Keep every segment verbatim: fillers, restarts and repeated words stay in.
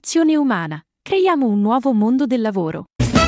Rivoluzione umana. Creiamo un nuovo mondo del lavoro.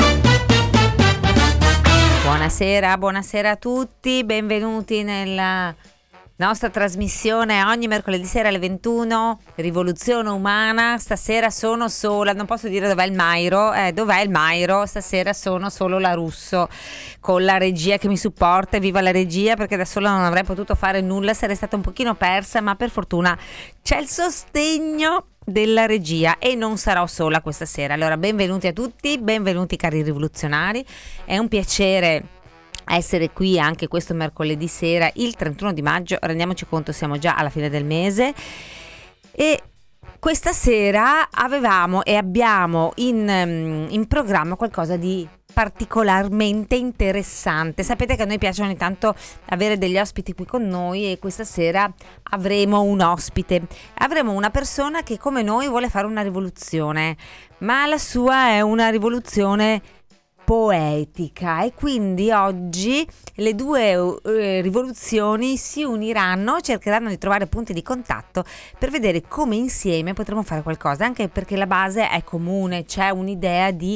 Buonasera, buonasera a tutti, benvenuti nella nostra trasmissione ogni mercoledì sera alle ventuno, Rivoluzione Umana. Stasera sono sola, non posso dire dov'è il Mairo, eh, dov'è il Mairo? Stasera sono solo la Russo, con la regia che mi supporta, viva la regia, perché da sola non avrei potuto fare nulla, sarei stata un pochino persa, ma per fortuna c'è il sostegno della regia e non sarò sola questa sera. Allora, benvenuti a tutti, benvenuti cari rivoluzionari, è un piacere essere qui anche questo mercoledì sera, il trentuno di maggio. Rendiamoci conto, siamo già alla fine del mese e questa sera avevamo e abbiamo in, in programma qualcosa di particolarmente interessante. Sapete che a noi piace ogni tanto avere degli ospiti qui con noi e questa sera avremo un ospite, avremo una persona che come noi vuole fare una rivoluzione, ma la sua è una rivoluzione poetica e quindi oggi le due eh, rivoluzioni si uniranno, cercheranno di trovare punti di contatto per vedere come insieme potremo fare qualcosa, anche perché la base è comune, c'è un'idea di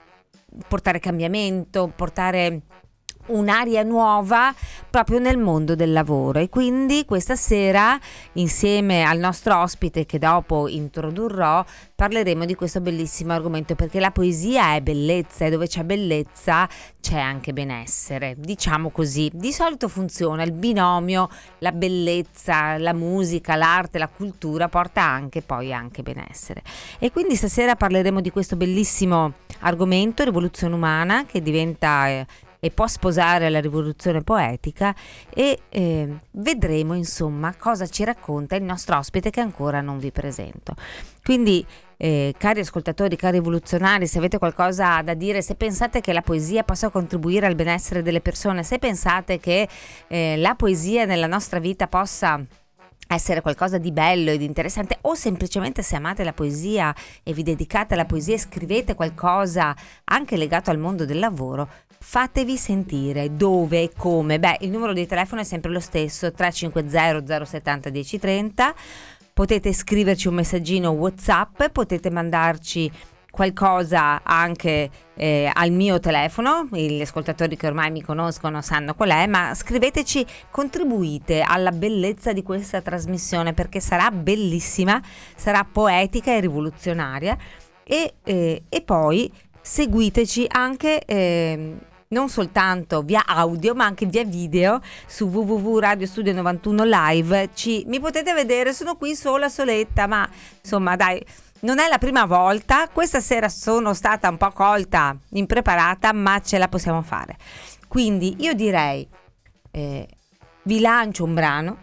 portare cambiamento, portare un'aria nuova proprio nel mondo del lavoro. E quindi questa sera, insieme al nostro ospite che dopo introdurrò, parleremo di questo bellissimo argomento, perché la poesia è bellezza e dove c'è bellezza c'è anche benessere, diciamo così. Di solito funziona il binomio, la bellezza, la musica, l'arte, la cultura porta anche poi anche benessere. E quindi stasera parleremo di questo bellissimo argomento, rivoluzione umana, che diventa eh, e può sposare la rivoluzione poetica e eh, vedremo insomma cosa ci racconta il nostro ospite che ancora non vi presento. Quindi eh, cari ascoltatori, cari rivoluzionari, se avete qualcosa da dire, se pensate che la poesia possa contribuire al benessere delle persone, se pensate che eh, la poesia nella nostra vita possa essere qualcosa di bello e di interessante, o semplicemente se amate la poesia e vi dedicate alla poesia e scrivete qualcosa anche legato al mondo del lavoro, fatevi sentire. Dove e come? Beh, il numero di telefono è sempre lo stesso, tre cinque zero zero settanta dieci trenta. Potete scriverci un messaggino WhatsApp, potete mandarci qualcosa anche eh, al mio telefono, gli ascoltatori che ormai mi conoscono sanno qual è, ma scriveteci, contribuite alla bellezza di questa trasmissione, perché sarà bellissima, sarà poetica e rivoluzionaria e, eh, e poi seguiteci anche eh, non soltanto via audio ma anche via video su w w w punto radio studio novantuno live. Ci, mi potete vedere, sono qui sola soletta, ma insomma dai, non è la prima volta, questa sera sono stata un po' colta, impreparata, ma ce la possiamo fare. Quindi io direi, eh, vi lancio un brano,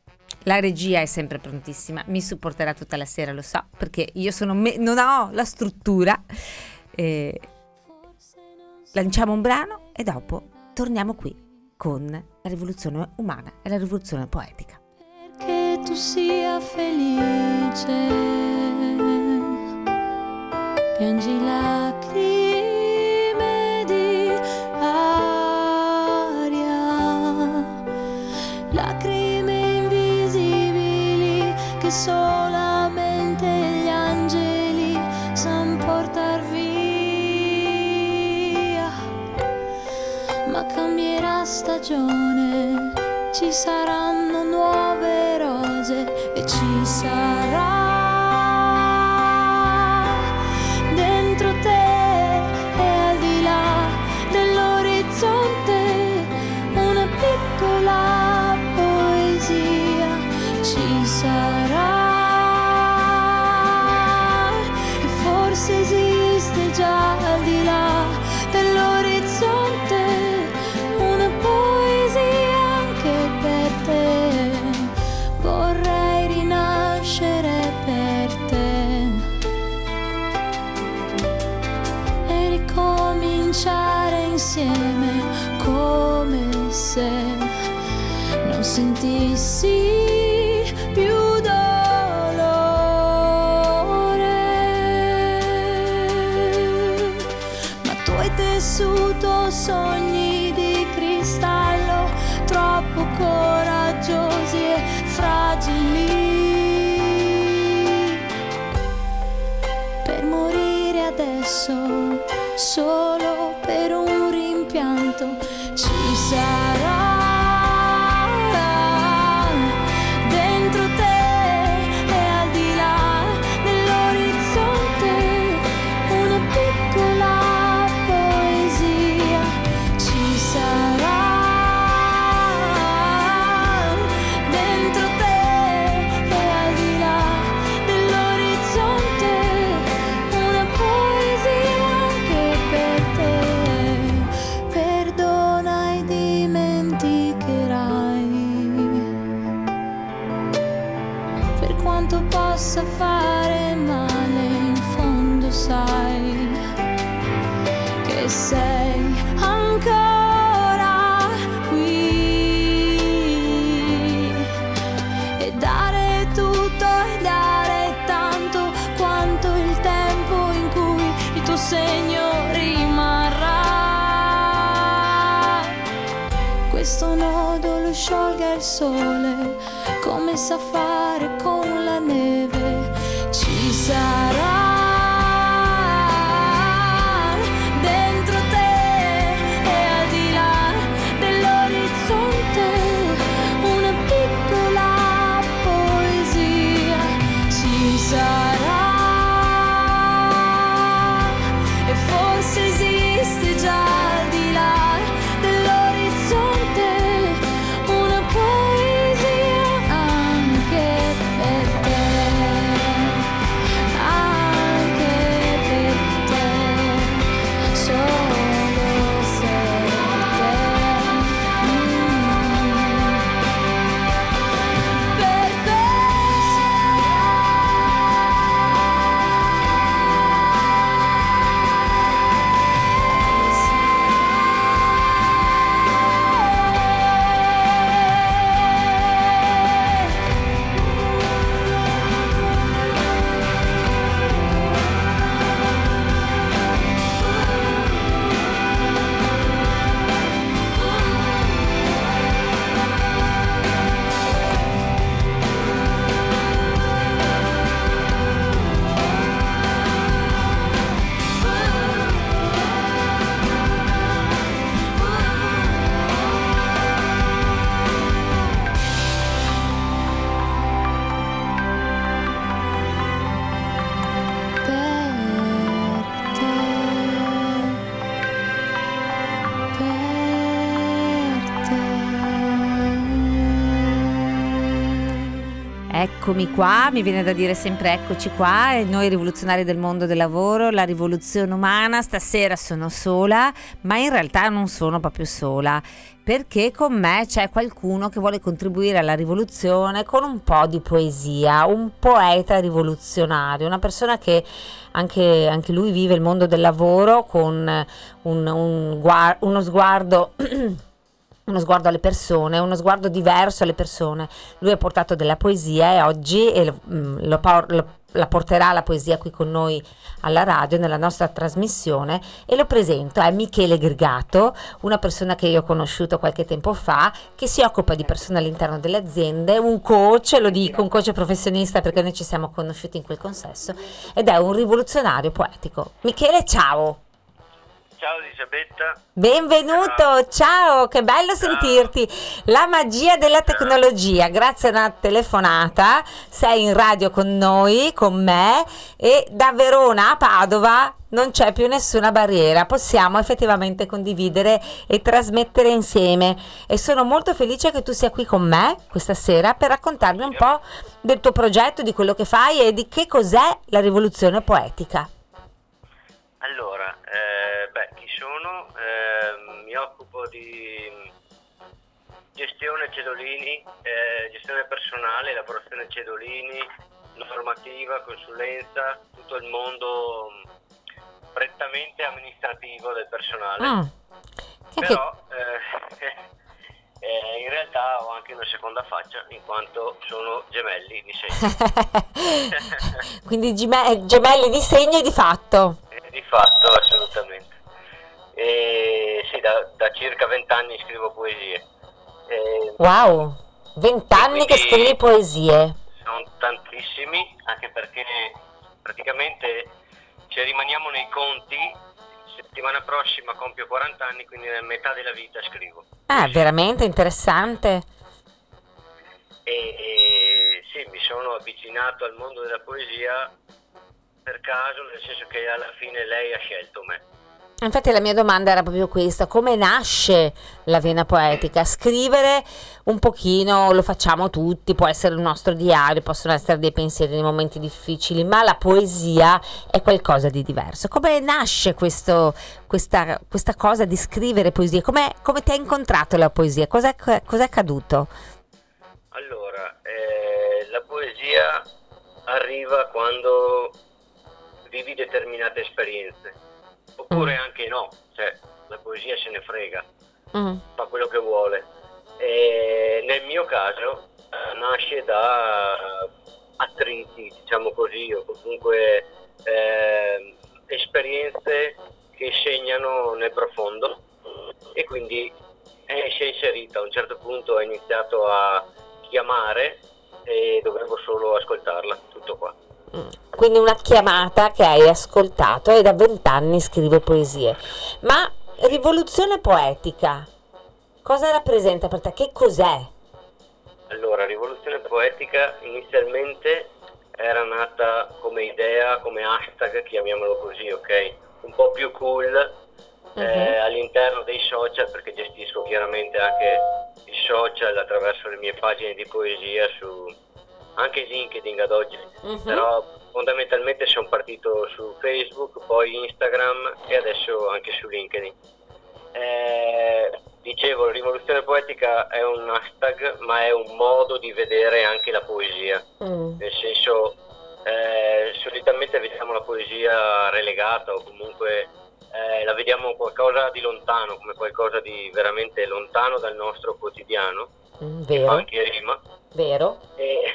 la regia è sempre prontissima, mi supporterà tutta la sera, lo so, perché io sono me- non ho la struttura. Eh, lanciamo un brano e dopo torniamo qui con la rivoluzione umana e la rivoluzione poetica. Perché tu sia felice, piangi lacrime di aria, lacrime invisibili che solamente gli angeli san portar via. Ma cambierà stagione, ci saranno nuove rose e ci sarà insieme come se non sentissi più dolore, ma tu hai tessuto sogni di cristallo troppo coraggiosi e fragili per perso solo per un rimpianto. Ci sarà dentro te e al di là dell'orizzonte una piccola poesia. Ci sarà dentro te e al di là dell'orizzonte una poesia anche per te. Perdona e dimenticherai. Per quanto possa fare male, in fondo sai che sei ancora qui. E dare tutto e dare tanto quanto il tempo in cui il tuo segno rimarrà. Questo nodo lo sciolga il sole, come sa fare con la neve. Ci sarà dentro te e al di là dell'orizzonte una piccola poesia. Ci sarà e forse esiste già al di là dell'orizzonte una poesia anche per te, anche per te, solo se te, mm, per te. Eccomi qua, mi viene da dire sempre eccoci qua, e noi rivoluzionari del mondo del lavoro, la rivoluzione umana. Stasera sono sola, ma in realtà non sono proprio sola, perché con me c'è qualcuno che vuole contribuire alla rivoluzione con un po' di poesia, un poeta rivoluzionario, una persona che anche, anche lui vive il mondo del lavoro con un, un guar- uno sguardo uno sguardo alle persone, uno sguardo diverso alle persone. Lui ha portato della poesia e oggi e lo, lo, lo, la porterà la poesia qui con noi alla radio, nella nostra trasmissione, e lo presento. È Michele Grigato, una persona che io ho conosciuto qualche tempo fa, che si occupa di persone all'interno delle aziende, un coach, lo dico, un coach professionista perché noi ci siamo conosciuti in quel consesso, ed è un rivoluzionario poetico. Michele, ciao! Ciao Elisabetta. Benvenuto, ciao, ciao, che bello ciao. Sentirti. La magia della tecnologia, grazie a una telefonata sei in radio con noi, con me, e da Verona a Padova non c'è più nessuna barriera, possiamo effettivamente condividere e trasmettere insieme, e sono molto felice che tu sia qui con me questa sera per raccontarmi un po' del tuo progetto, di quello che fai e di che cos'è la rivoluzione poetica. Allora, eh, beh, chi sono? Eh, mi occupo di gestione cedolini, eh, gestione personale, elaborazione cedolini, normativa, consulenza, tutto il mondo prettamente amministrativo del personale. Ah, Però eh, eh, in realtà ho anche una seconda faccia, in quanto sono gemelli di segno. Quindi gime- gemelli di segno e di fatto. Di fatto, assolutamente. E sì, da, da circa vent'anni scrivo poesie. E, wow, vent'anni che scrivi poesie. Sono tantissimi, anche perché praticamente se rimaniamo nei conti, settimana prossima compio quaranta anni, quindi nella metà della vita scrivo. Ah, veramente interessante. E, e sì, mi sono avvicinato al mondo della poesia per caso, nel senso che alla fine lei ha scelto me. Infatti la mia domanda era proprio questa: come nasce la vena poetica? Scrivere un pochino lo facciamo tutti, può essere il nostro diario, possono essere dei pensieri nei momenti difficili, ma la poesia è qualcosa di diverso. Come nasce questo, questa, questa cosa di scrivere poesie? Come, come ti ha incontrato la poesia? Cos'è, cos'è accaduto? Allora, eh, la poesia arriva quando vivi determinate esperienze. Oppure Mm. anche no, cioè la poesia se ne frega, Mm. fa quello che vuole. E nel mio caso eh, nasce da attriti, diciamo così, o comunque eh, esperienze che segnano nel profondo, e quindi eh, si è inserita. A un certo punto ho iniziato a chiamare e dovevo solo ascoltarla, tutto qua. Quindi una chiamata che hai ascoltato, e da vent'anni scrive poesie. Ma rivoluzione poetica, cosa rappresenta per te? Che cos'è? Allora, rivoluzione poetica inizialmente era nata come idea, come hashtag, chiamiamolo così, ok? Un po' più cool eh, Mhm. all'interno dei social, perché gestisco chiaramente anche i social attraverso le mie pagine di poesia su anche LinkedIn ad oggi. Mhm. Però fondamentalmente sono partito su Facebook, poi Instagram e adesso anche su LinkedIn. Eh, dicevo, rivoluzione poetica è un hashtag, ma è un modo di vedere anche la poesia. Mm. Nel senso, eh, solitamente vediamo la poesia relegata, o comunque eh, la vediamo qualcosa di lontano, come qualcosa di veramente lontano dal nostro quotidiano, Mm, che fa vero, anche rima. vero. E,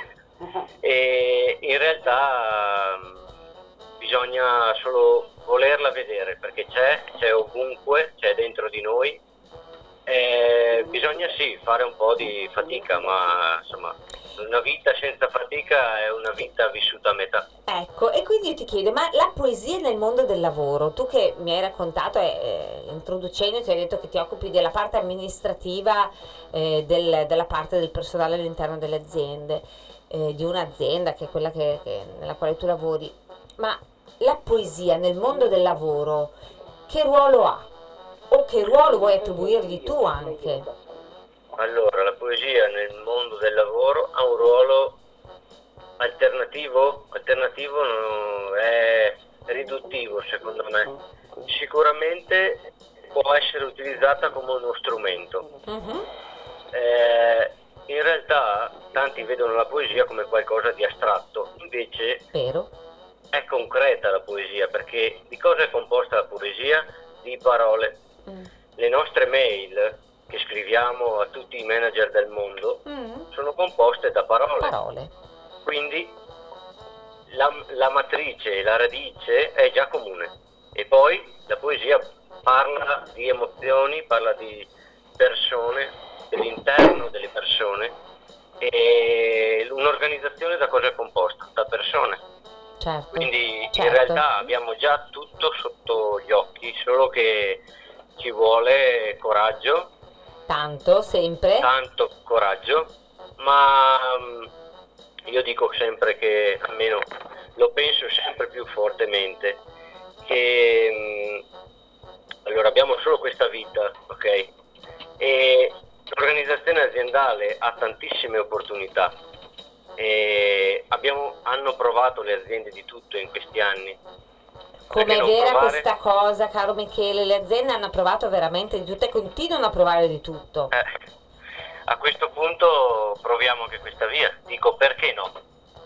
e in realtà mh, bisogna solo volerla vedere, perché c'è, c'è ovunque, c'è dentro di noi. E bisogna sì fare un po' di fatica, ma insomma una vita senza fatica è una vita vissuta a metà. Ecco, e quindi io ti chiedo, ma la poesia nel mondo del lavoro, tu che mi hai raccontato, eh, introducendo, ti hai detto che ti occupi della parte amministrativa, eh, del- della parte del personale all'interno delle aziende, eh, di un'azienda che è quella che- che- nella quale tu lavori, ma la poesia nel mondo del lavoro, che ruolo ha? O che ruolo vuoi attribuirgli tu anche? Allora, la poesia nel mondo del lavoro ha un ruolo alternativo, alternativo no, è riduttivo secondo me. Sicuramente può essere utilizzata come uno strumento. Mhm. Eh, in realtà tanti vedono la poesia come qualcosa di astratto, invece Vero? è concreta la poesia, perché di cosa è composta la poesia? Di parole. Mm. Le nostre mail che scriviamo a tutti i manager del mondo Mm. sono composte da parole. Parole. Quindi la, la matrice, la radice è già comune, e poi la poesia parla di emozioni, parla di persone, dell'interno delle persone, e un'organizzazione da cosa è composta? Da persone. Certo. Quindi in Certo. realtà abbiamo già tutto sotto gli occhi, solo che ci vuole coraggio, Tanto, sempre. tanto coraggio, ma mm, io dico sempre che, almeno lo penso sempre più fortemente, che mm, allora abbiamo solo questa vita, ok? E l'organizzazione aziendale ha tantissime opportunità, e abbiamo, hanno provato le aziende di tutto in questi anni. Come Perché è non vera provare? questa cosa, caro Michele, le aziende hanno provato veramente di tutto e continuano a provare di tutto. Eh, a questo punto proviamo anche questa via, dico perché no?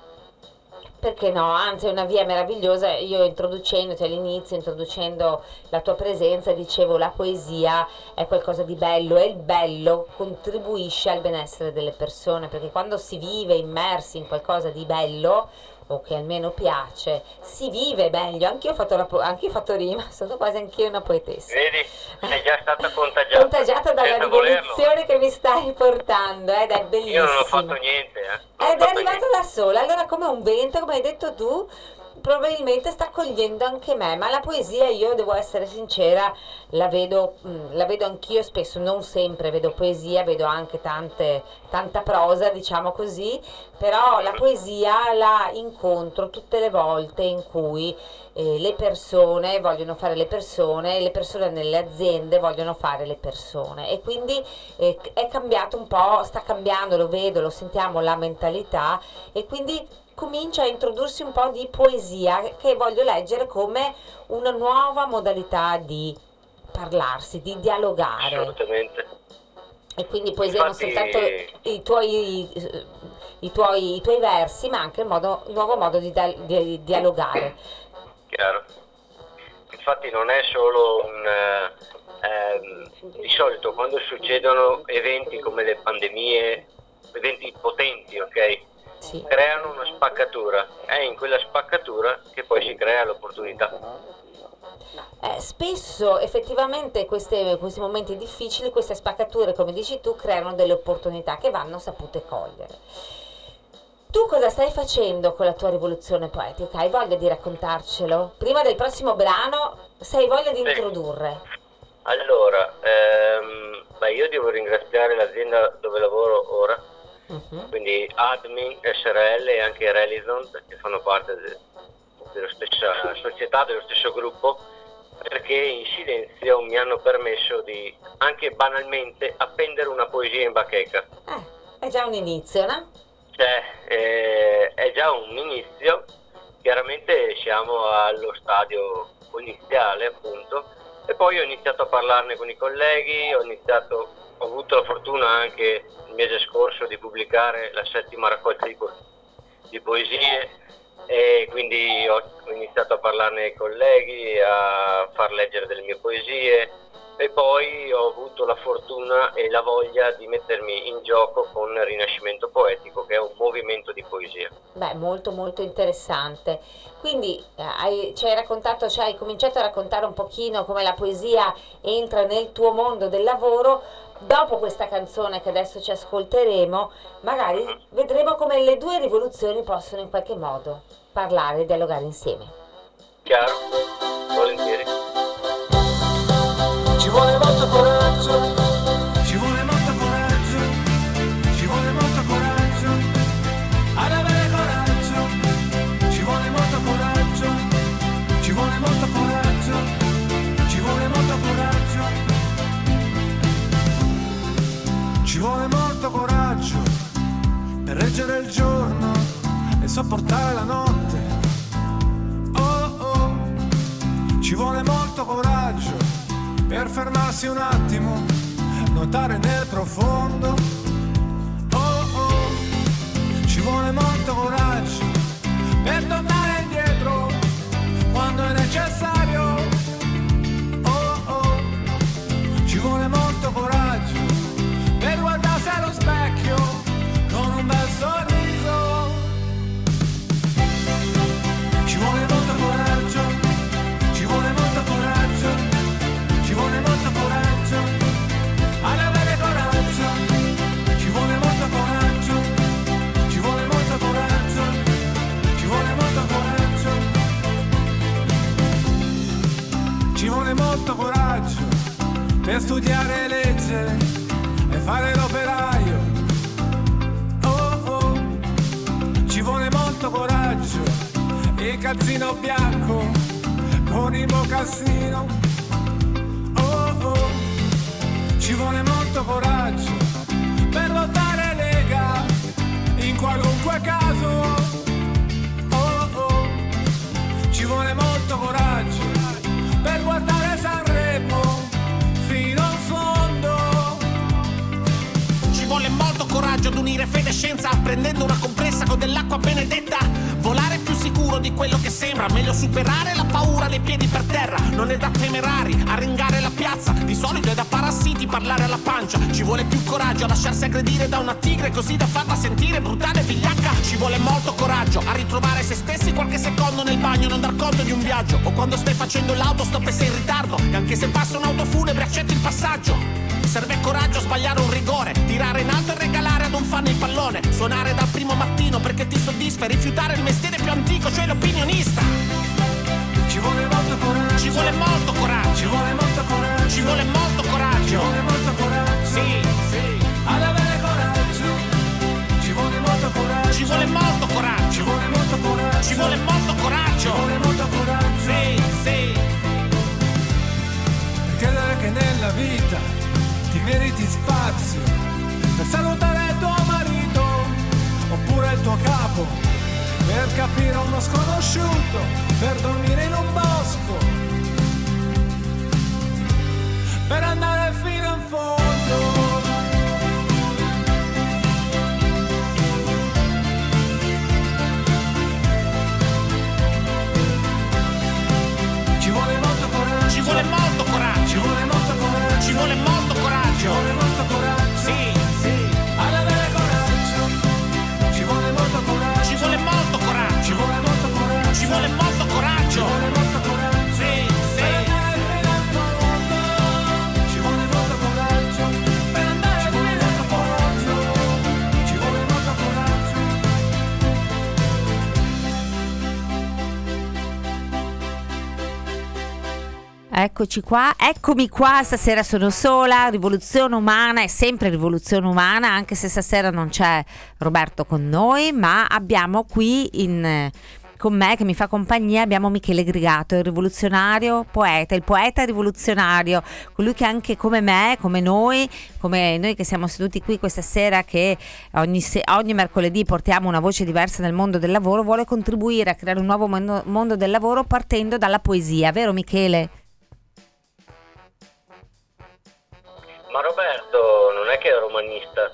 Perché no? Anzi, è una via meravigliosa. Io introducendoti all'inizio, introducendo la tua presenza, dicevo la poesia è qualcosa di bello, e il bello contribuisce al benessere delle persone, perché quando si vive immersi in qualcosa di bello, o che almeno piace, si vive meglio. Anch'io ho fatto, la po- anch'io ho fatto rima, sono quasi anch'io una poetessa. Vedi, sei già stata contagiata. Contagiata dalla senza volerlo. rivoluzione che mi stai portando, ed è bellissimo. Io non ho fatto niente, eh. Non ho Ed è fatto arrivato niente. da sola, allora come un vento, come hai detto tu, probabilmente sta cogliendo anche me, ma la poesia, io devo essere sincera, la vedo, mh, la vedo anch'io spesso, non sempre vedo poesia, vedo anche tante, tanta prosa, diciamo così, però la poesia la incontro tutte le volte in cui eh, le persone vogliono fare le persone, le persone nelle aziende vogliono fare le persone, e quindi eh, è cambiato un po', sta cambiando, lo vedo, lo sentiamo, la mentalità, e quindi comincia a introdursi un po' di poesia che voglio leggere come una nuova modalità di parlarsi, di dialogare. Assolutamente. E quindi poesia Infatti, non soltanto i tuoi, i tuoi, i tuoi versi, ma anche il, modo, il nuovo modo di, di, di dialogare. Chiaro. Infatti non è solo un... Ehm, di solito quando succedono eventi come le pandemie, eventi potenti, ok? Sì. Creano una spaccatura, è in quella spaccatura che poi si crea l'opportunità. Eh, spesso effettivamente queste, questi momenti difficili, queste spaccature, come dici tu, creano delle opportunità che vanno sapute cogliere. Tu cosa stai facendo con la tua rivoluzione poetica? Hai voglia di raccontarcelo? Prima del prossimo brano, se hai voglia di Sì. introdurre? Allora, ehm, beh, io devo ringraziare l'azienda dove lavoro ora, Uh-huh. quindi Admin, S R L e anche Relison, che fanno parte de- della stessa società, dello stesso gruppo, perché in silenzio mi hanno permesso di anche banalmente appendere una poesia in bacheca. Eh, è già un inizio, no? Cioè, eh, è già un inizio, chiaramente siamo allo stadio iniziale appunto, e poi ho iniziato a parlarne con i colleghi, ho iniziato, ho avuto la fortuna anche il mese scorso di pubblicare la settima raccolta di, po- di poesie, e quindi ho iniziato a parlarne ai colleghi, a far leggere delle mie poesie, e poi ho avuto la fortuna e la voglia di mettermi in gioco con Rinascimento Poetico, che è un movimento di poesia. Beh, molto molto interessante. Quindi eh, hai, ci hai raccontato, cioè hai cominciato a raccontare un pochino come la poesia entra nel tuo mondo del lavoro. Dopo questa canzone che adesso ci ascolteremo, magari vedremo come le due rivoluzioni possono in qualche modo parlare e dialogare insieme. Chiaro? Volentieri. Ci vuole molto coraggio, ci vuole molto coraggio, ci vuole molto coraggio, ad avere coraggio, ci vuole molto coraggio, ci vuole molto coraggio, ci vuole molto coraggio, ci vuole molto coraggio per reggere il giorno e sopportare la notte. Oh oh, ci vuole molto coraggio per fermarsi un attimo, nuotare nel profondo. Oh oh, ci vuole molto coraggio per tornare indietro quando è necessario. Oh oh, ci vuole molto coraggio per guardarsi allo specchio con un bel sorriso. Ci vuole molto coraggio, ci vuole molto coraggio, ci vuole molto coraggio, ad avere coraggio, ci vuole molto coraggio, ci vuole molto coraggio, ci vuole molto coraggio, ci vuole molto coraggio per studiare e leggere e fare l'operaio. Oh oh, ci vuole molto coraggio, il calzino bianco con il mocassino. Ci vuole molto coraggio per lottare lega in qualunque caso. Oh oh, ci vuole molto coraggio per guardare Sanremo fino in fondo. Ci vuole molto coraggio ad unire fede e scienza, prendendo una compressa con dell'acqua benedetta. Volare più sicuro di quello che sembra, meglio superare la paura dei piedi per terra. Non è da temerari arringare la piazza, di solito è da parassiti parlare alla pancia. Ci vuole più coraggio a lasciarsi aggredire da una tigre così da farla sentire brutale e vigliacca. Ci vuole molto coraggio a ritrovare se stessi qualche secondo nel bagno, non dar conto di un viaggio, o quando stai facendo l'autostop e sei in ritardo, e anche se passa un'auto funebre accetti il passaggio. Serve coraggio a sbagliare un rigore, tirare in alto e regalare ad un fan il pallone, suonare dal primo mattino perché ti soddisfa e rifiutare il mestiere più antico, cioè l'opinionista. Ci vuole molto coraggio. Ci vuole molto coraggio. Ci vuole molto coraggio. Ci vuole molto Ci coraggio. vuole molto coraggio. Sì, sì. Ad avere coraggio. Ci vuole molto coraggio. Ci vuole molto Ci coraggio. vuole molto coraggio. Ci vuole molto Ci coraggio. vuole molto coraggio. Sì, sì. Per credere che nella vita ti meriti spazio, per salutare tuo marito oppure il tuo capo, per capire uno sconosciuto, per dormire in un bosco, per andare fino in fondo. Ci vuole molto coraggio. Ci vuole molto coraggio. Ci vuole molto coraggio. Ci vuole molto Ci coraggio. vuole molto coraggio. Sì, sì. Ad avere coraggio. Ci vuole molto coraggio. Ci vuole molto Ci coraggio. vuole molto coraggio. Ci vuole molto Ci coraggio. vuole molto coraggio. Sì, sì. Per andare fino in fondo. Ci vuole molto coraggio. Per andare fino in fondo. Ci vuole molto coraggio. Eccoci qua, eccomi qua, stasera sono sola, rivoluzione umana, è sempre rivoluzione umana, anche se stasera non c'è Roberto con noi, ma abbiamo qui in, con me che mi fa compagnia, abbiamo Michele Grigato, il rivoluzionario poeta, il poeta rivoluzionario, colui che anche come me, come noi, come noi che siamo seduti qui questa sera, che ogni, se- ogni mercoledì portiamo una voce diversa nel mondo del lavoro, vuole contribuire a creare un nuovo mondo, mondo del lavoro partendo dalla poesia, vero Michele? Ma Roberto non è che è romanista.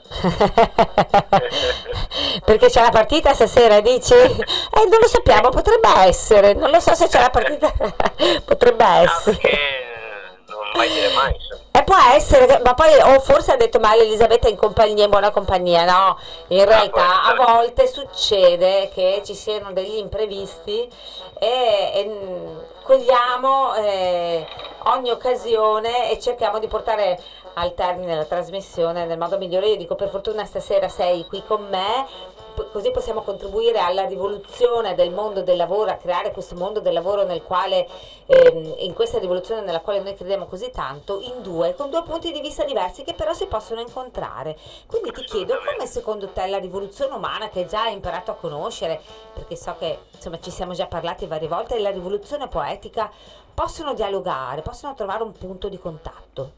Perché c'è la partita stasera, dici? Eh, non lo sappiamo, potrebbe essere, non lo so se c'è la partita, potrebbe Ah, essere. perché non mai dire mai, insomma. E può essere, che- ma poi o forse ha detto male Elisabetta in compagnia, in buona compagnia, no? In realtà a può essere. volte succede che ci siano degli imprevisti e, e, mm, cogliamo eh, ogni occasione e cerchiamo di portare al termine la trasmissione nel modo migliore. Io dico, per fortuna stasera sei qui con me, p- così possiamo contribuire alla rivoluzione del mondo del lavoro, a creare questo mondo del lavoro nel quale, ehm, in questa rivoluzione nella quale noi crediamo così tanto, in due, con due punti di vista diversi che però si possono incontrare. Quindi ti chiedo, come secondo te la rivoluzione umana, che già hai imparato a conoscere, perché so che insomma ci siamo già parlati varie volte, e la rivoluzione poetica possono dialogare, possono trovare un punto di contatto?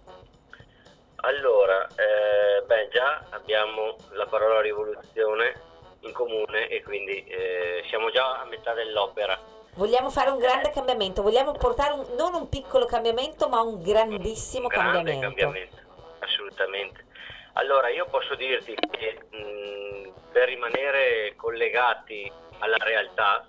Allora, eh, beh, già abbiamo la parola rivoluzione in comune e quindi eh, siamo già a metà dell'opera. Vogliamo fare un grande cambiamento, vogliamo portare un- non un piccolo cambiamento, ma un grandissimo Grande cambiamento. cambiamento, assolutamente. Allora, io posso dirti che mh, per rimanere collegati alla realtà,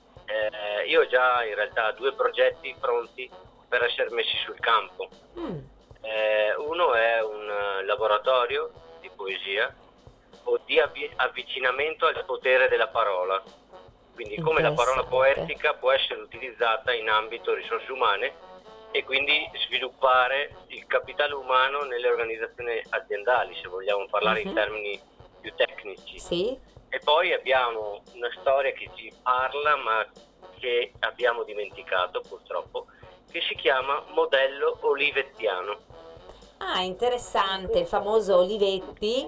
eh, io ho già in realtà due progetti pronti per essere messi sul campo. Mm, Eh, uno è un eh, laboratorio di poesia o di avvi- avvicinamento al potere della parola, quindi come la parola Interessante. poetica può essere utilizzata in ambito risorse umane e quindi sviluppare il capitale umano nelle organizzazioni aziendali, se vogliamo parlare in Mhm. termini più tecnici. sì? E poi abbiamo una storia che ci parla ma che abbiamo dimenticato purtroppo, che si chiama modello olivettiano. Ah, interessante, il famoso Olivetti,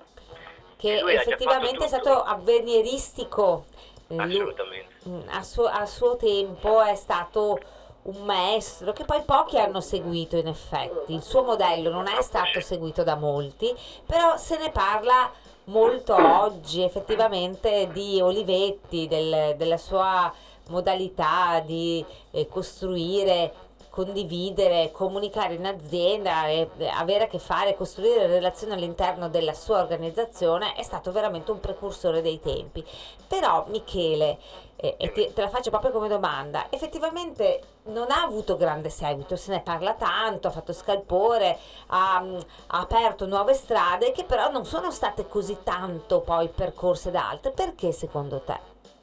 che Lui ha già effettivamente è fatto stato tutto. avveniristico. Eh, lui- Assolutamente. Mm, A suo, a suo tempo è stato un maestro che poi pochi hanno seguito, in effetti. Il suo modello non è stato seguito da molti, però se ne parla molto oggi effettivamente di Olivetti, del- della sua modalità di eh, costruire, condividere, comunicare in azienda e eh, avere a che fare, costruire relazioni all'interno della sua organizzazione. È stato veramente un precursore dei tempi. Però Michele, eh, e ti- te la faccio proprio come domanda, effettivamente non ha avuto grande seguito, se ne parla tanto, ha fatto scalpore, ha, mm, ha aperto nuove strade che però non sono state così tanto poi percorse da altre. Perché secondo te?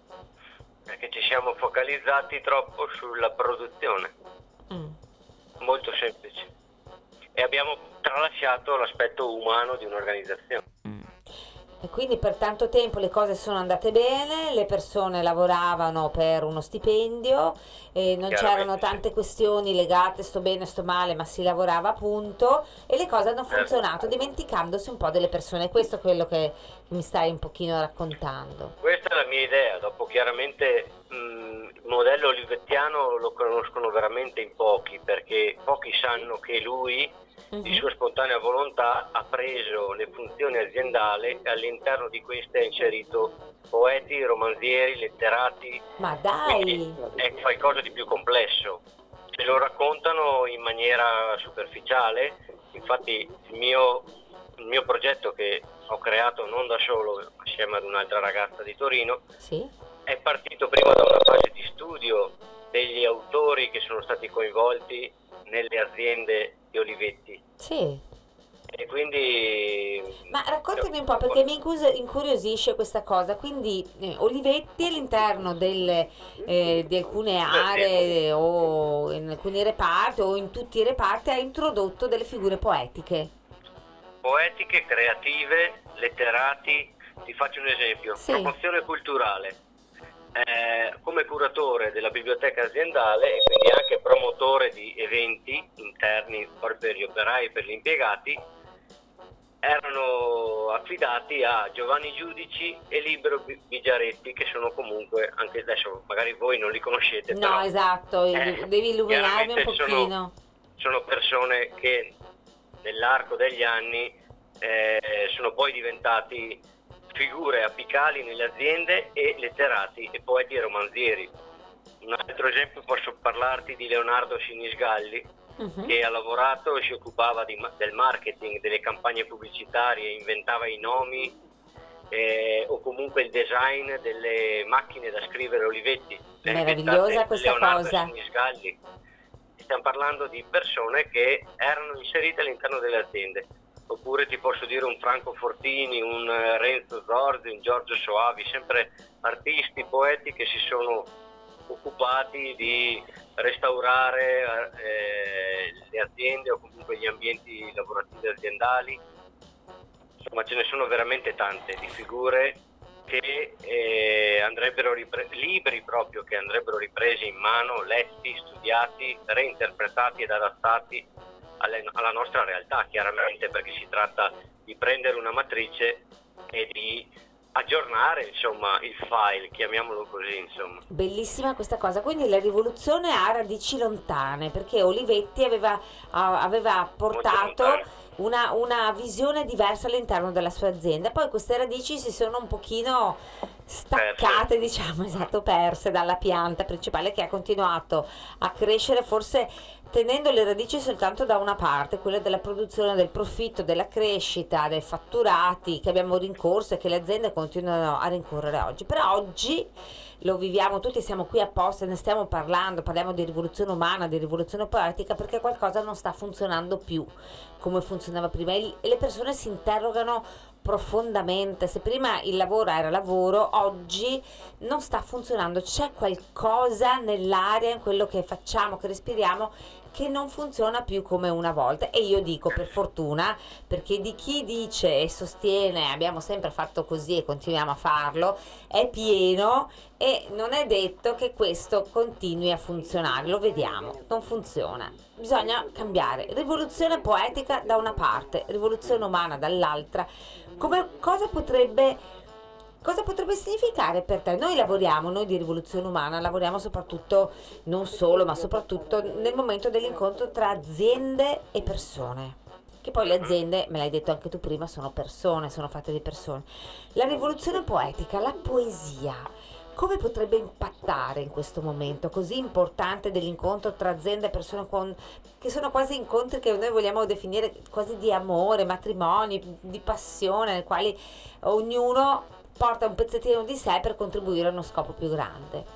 Perché ci siamo focalizzati troppo sulla produzione, Mm. molto semplice, e abbiamo tralasciato l'aspetto umano di un'organizzazione. E quindi per tanto tempo le cose sono andate bene, le persone lavoravano per uno stipendio, e non c'erano Chiaramente, sì. tante questioni legate sto bene, sto male, ma si lavorava appunto e le cose hanno Certo. funzionato, dimenticandosi un po' delle persone. Questo è quello che mi stai un pochino raccontando. Questa è la mia idea. Dopo chiaramente mh, il modello olivettiano lo conoscono veramente in pochi, perché pochi sanno che lui di Mhm. sua spontanea volontà ha preso le funzioni aziendali e all'interno di queste ha inserito poeti, romanzieri, letterati, Ma quindi dai! è qualcosa di più complesso. Ce lo raccontano in maniera superficiale. Infatti il mio, il mio progetto, che ho creato non da solo, assieme ad un'altra ragazza di Torino, Sì? è partito prima da una fase di studio degli autori che sono stati coinvolti nelle aziende di Olivetti, Sì. e quindi Ma raccontami un po', perché mi incus- incuriosisce questa cosa. Quindi eh, Olivetti all'interno delle, eh, di alcune aree o in alcuni reparti o in tutti i reparti ha introdotto delle figure poetiche. poetiche, creative, letterati. Ti faccio un esempio: Sì. promozione culturale. Eh, come curatore della biblioteca aziendale e quindi anche promotore di eventi interni proprio per gli operai e per gli impiegati, erano affidati a Giovanni Giudici e Libero Bi- Bigiaretti, che sono comunque, anche adesso magari voi non li conoscete, No, però esatto, eh, devi illuminarmi un chiaramente sono- pochino. sono persone che nell'arco degli anni eh, sono poi diventati figure apicali nelle aziende e letterati e poeti e romanzieri. Un altro esempio, posso parlarti di Leonardo Sinisgalli, Mhm. che ha lavorato e si occupava di ma- del marketing, delle campagne pubblicitarie, inventava i nomi eh, o comunque il design delle macchine da scrivere Olivetti. Le ha Meravigliosa inventate questa Leonardo cosa. Sinisgalli. Stiamo parlando di persone che erano inserite all'interno delle aziende. Oppure ti posso dire un Franco Fortini, un eh, Renzo Zorzi, un Giorgio Soavi, sempre artisti, poeti che si sono occupati di restaurare eh, le aziende o comunque gli ambienti lavorativi aziendali. Insomma, ce ne sono veramente tante di figure che eh, andrebbero ripre- libri proprio che andrebbero ripresi in mano, letti, studiati, reinterpretati ed adattati alle- alla nostra realtà, chiaramente, perché si tratta di prendere una matrice e di aggiornare, insomma, il file, chiamiamolo così, insomma. Bellissima questa cosa, quindi la rivoluzione ha radici lontane, perché Olivetti aveva, ah, aveva portato lontane. una, una visione diversa all'interno della sua azienda, poi queste radici si sono un pochino staccate, diciamo, esatto, perse dalla pianta principale, che ha continuato a crescere, forse tenendo le radici soltanto da una parte, quella della produzione, del profitto, della crescita, dei fatturati che abbiamo rincorso e che le aziende continuano a rincorrere oggi. Però oggi lo viviamo tutti, siamo qui apposta, ne stiamo parlando, parliamo di rivoluzione umana, di rivoluzione poetica, perché qualcosa non sta funzionando più come funzionava prima e l- e le persone si interrogano profondamente. Se prima il lavoro era lavoro, oggi non sta funzionando, c'è qualcosa nell'aria, in quello che facciamo, che respiriamo, che non funziona più come una volta. E io dico per fortuna, perché di chi dice e sostiene abbiamo sempre fatto così e continuiamo a farlo è pieno, e non è detto che questo continui a funzionare. Lo vediamo, non funziona, bisogna cambiare. Rivoluzione poetica da una parte, rivoluzione umana dall'altra. Come, cosa potrebbe Cosa potrebbe significare per te? Noi lavoriamo, noi di rivoluzione umana, lavoriamo soprattutto, non solo, ma soprattutto nel momento dell'incontro tra aziende e persone. Che poi le aziende, me l'hai detto anche tu prima, sono persone, sono fatte di persone. La rivoluzione poetica, la poesia, come potrebbe impattare in questo momento così importante dell'incontro tra aziende e persone, con, che sono quasi incontri che noi vogliamo definire quasi di amore, matrimoni, di passione, nei quali ognuno porta un pezzettino di sé per contribuire a uno scopo più grande?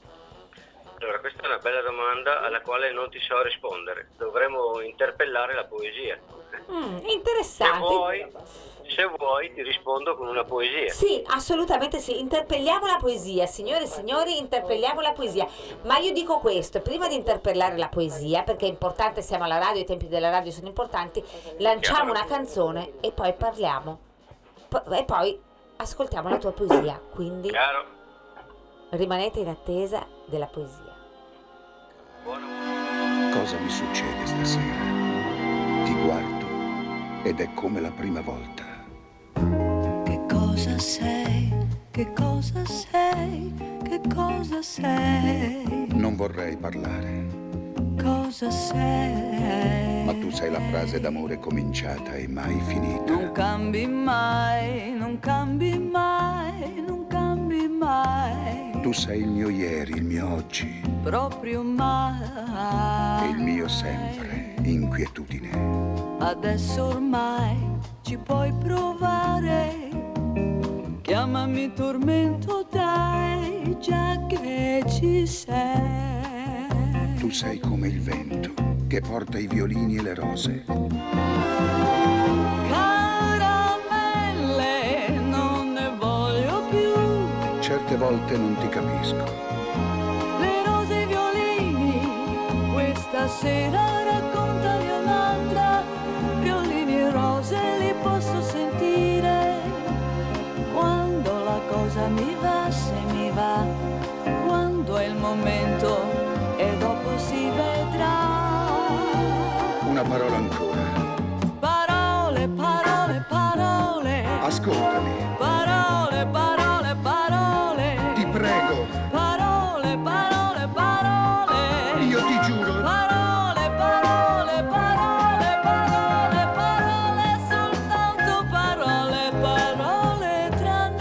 Allora, questa è una bella domanda alla quale non ti so rispondere. Dovremmo interpellare la poesia. Mm, Se interessante. vuoi, se vuoi ti rispondo con una poesia. Sì, assolutamente sì, interpelliamo la poesia, signore e signori, interpelliamo la poesia. Ma io dico questo, prima di interpellare la poesia, perché è importante, siamo alla radio, i tempi della radio sono importanti, lanciamo una canzone e poi parliamo. Po- e poi ascoltiamo la tua poesia, quindi Chiaro? rimanete in attesa della poesia. Cosa mi succede stasera? Ti guardo ed è come la prima volta. Che cosa sei? Che cosa sei? Che cosa sei? Non vorrei parlare, Cosa sei? ma tu sei la frase d'amore cominciata e mai finita. Non cambi mai, non cambi mai, non cambi mai, Tu sei il mio ieri, il mio oggi proprio mai. e il mio sempre, inquietudine. Adesso ormai ci puoi provare. Chiamami tormento, dai, già che ci sei. Tu sei come il vento che porta i violini e le rose. Caramelle, non ne voglio più. Certe volte non ti capisco. Le rose e i violini, questa sera raccontami un'altra. Violini e rose li posso sentire. Quando la cosa mi va, se mi va, quando è il momento e dopo si vedrà. Una parola ancora. Parole, parole, parole. Ascoltami, Parole, parole, parole. ti prego. Parole, parole, parole. Io ti giuro. Parole, parole, parole, parole, parole, soltanto parole, parole tra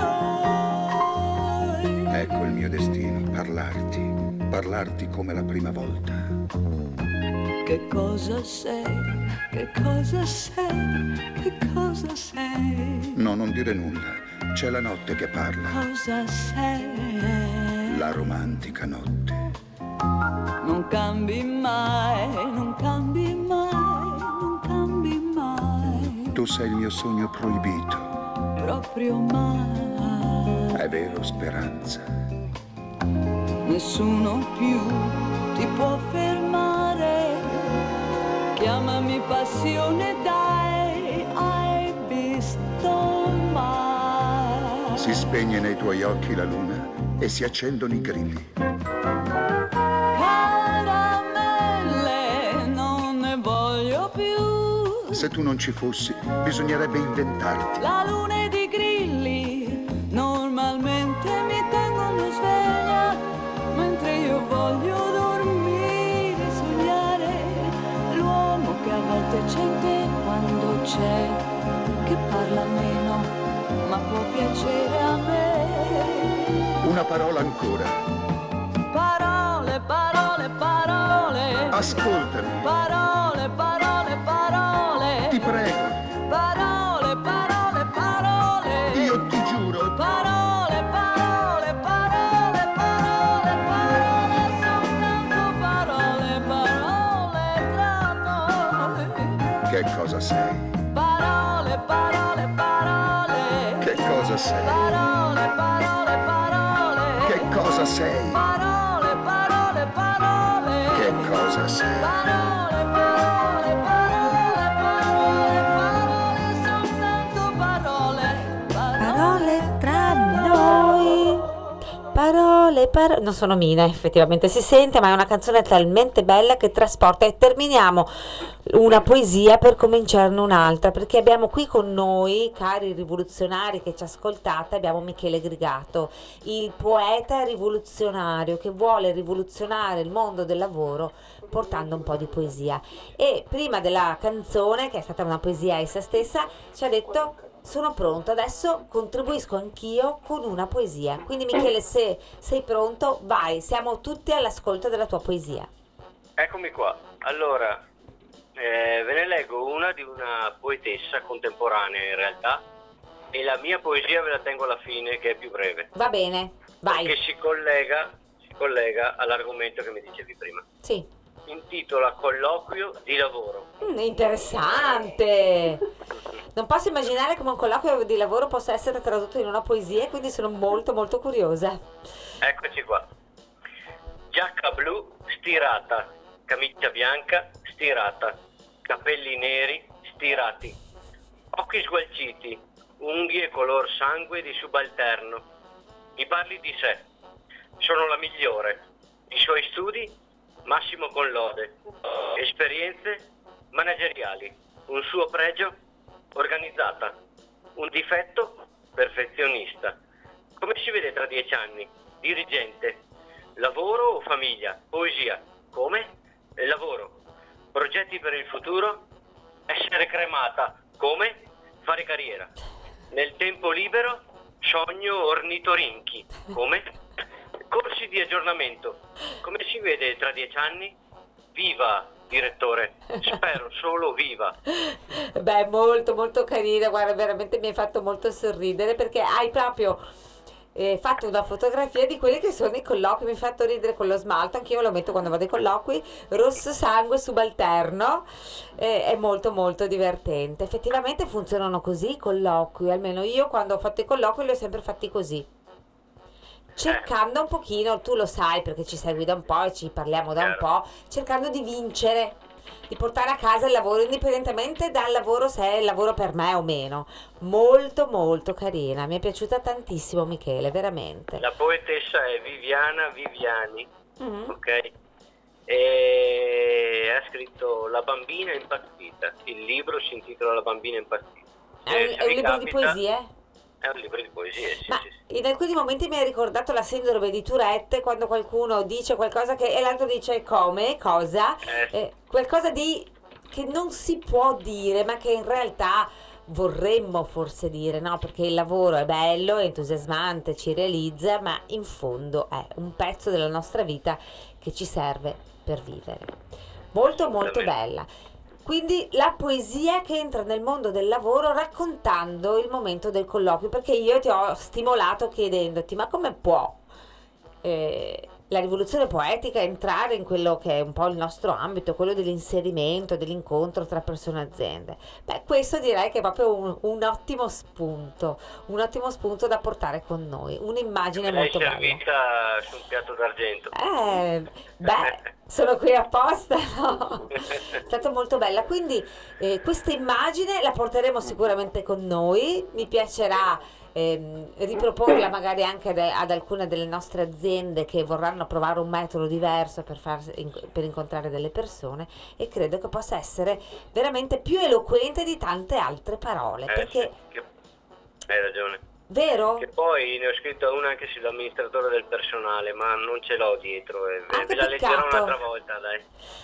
noi. Ecco il mio destino, parlarti. Parlarti come la prima volta. Che cosa sei? Che cosa sei? Che cosa sei? No, non dire nulla. C'è la notte che parla. Cosa sei? La romantica notte. Non cambi mai, non cambi mai, non cambi mai, Tu sei il mio sogno proibito. proprio mai. È vero, speranza. Nessuno più ti può fermare. Chiamami passione, dai, hai visto mai? Si spegne nei tuoi occhi la luna e si accendono i grilli. Caramelle, non ne voglio più. Se tu non ci fossi, bisognerebbe inventarti. La luna ed i grilli normalmente mi tengono sveglia, mentre io voglio dormire, sognare l'uomo che a volte c'è in te quando c'è, che parla meno ma può piacere a me. Una parola ancora. Parole, parole, parole. Ascoltami, Parole, parole, parole. ti prego. Parole, parole, parole. Io ti giuro. Parole, parole, parole, parole, parole, soltanto parole, parole tra noi. Che cosa sei? Parole, parole, parole. Che cosa sei? Parole, parole, parole. Che cosa sei? Parole, parole, parole. Che cosa sei? Parole, parole, parole, parole, parole, soltanto parole, Parole tra noi. Parole, parole. Non sono Mina, effettivamente si sente, ma è una canzone talmente bella che trasporta. E terminiamo una poesia per cominciarne un'altra, perché abbiamo qui con noi, cari rivoluzionari che ci ascoltate, abbiamo Michele Grigato, il poeta rivoluzionario che vuole rivoluzionare il mondo del lavoro portando un po' di poesia. E prima della canzone, che è stata una poesia a essa stessa, ci ha detto: sono pronto, adesso contribuisco anch'io con una poesia. Quindi Michele, se sei pronto, vai, siamo tutti all'ascolto della tua poesia. Eccomi qua. Allora, eh, ve ne leggo una di una poetessa contemporanea in realtà, e la mia poesia ve la tengo alla fine, che è più breve, Va bene, vai. che si collega, si collega all'argomento che mi dicevi prima. Sì. Intitola Colloquio di lavoro. Mm, interessante. Non posso immaginare come un colloquio di lavoro possa essere tradotto in una poesia, quindi sono molto molto curiosa. Eccoci qua. Giacca blu stirata, camicia bianca stirata, capelli neri stirati, occhi sgualciti, unghie color sangue di subalterno. Mi parli di sé. Sono la migliore. I suoi studi, massimo con lode. Esperienze manageriali. Un suo pregio, organizzata. Un difetto, perfezionista. Come si vede tra dieci anni? Dirigente. Lavoro o famiglia? Poesia. Come? E lavoro. Progetti per il futuro? Essere cremata. Come? Fare carriera. Nel tempo libero? Sogno ornitorinchi. Come? Corsi di aggiornamento. Come si vede tra dieci anni? Viva, direttore. Spero solo viva. Beh, molto molto carina, guarda, veramente mi hai fatto molto sorridere perché hai proprio eh, fatto una fotografia di quelli che sono i colloqui, mi hai fatto ridere con lo smalto, anch'io lo metto quando vado ai colloqui, rosso sangue subalterno, eh, è molto molto divertente. Effettivamente funzionano così i colloqui, almeno io quando ho fatto i colloqui li ho sempre fatti così. Cercando un pochino, tu lo sai perché ci segui da un po' e ci parliamo da un po', cercando di vincere, di portare a casa il lavoro, indipendentemente dal lavoro, se è il lavoro per me o meno. Molto molto carina, mi è piaciuta tantissimo, Michele, veramente. La poetessa è Viviana Viviani, Mhm. ok? E ha scritto La bambina impazzita. Il libro si intitola La bambina impazzita. È Se- un, se è un vi libro di capita- poesie? È un libro di poesie, sì, Ma sì, sì. in alcuni momenti mi ha ricordato la sindrome di Tourette, quando qualcuno dice qualcosa che, e l'altro dice come, cosa, Eh, eh, qualcosa di che non si può dire, ma che in realtà vorremmo forse dire, no? Perché il lavoro è bello, è entusiasmante, ci realizza, ma in fondo è un pezzo della nostra vita che ci serve per vivere. Molto molto Assolutamente. bella. Quindi la poesia che entra nel mondo del lavoro raccontando il momento del colloquio, perché io ti ho stimolato chiedendoti, ma come può eh, la rivoluzione poetica entrare in quello che è un po' il nostro ambito, quello dell'inserimento, dell'incontro tra persone e aziende? Beh, questo direi che è proprio un, un ottimo spunto, un ottimo spunto da portare con noi, un'immagine me l'hai molto bella. servita su un piatto d'argento. Eh, beh, sono qui apposta, no? È stata molto bella. Quindi eh, questa immagine la porteremo sicuramente con noi. Mi piacerà ehm, riproporla magari anche ad, ad alcune delle nostre aziende che vorranno provare un metodo diverso per, far, per incontrare delle persone, e credo che possa essere veramente più eloquente di tante altre parole. Eh, Perché, sì, che- Hai ragione. vero? Che poi ne ho scritto una anche sull'amministratore del personale, ma non ce l'ho dietro. E Ah, ve che la leggerò peccato. un'altra volta, dai.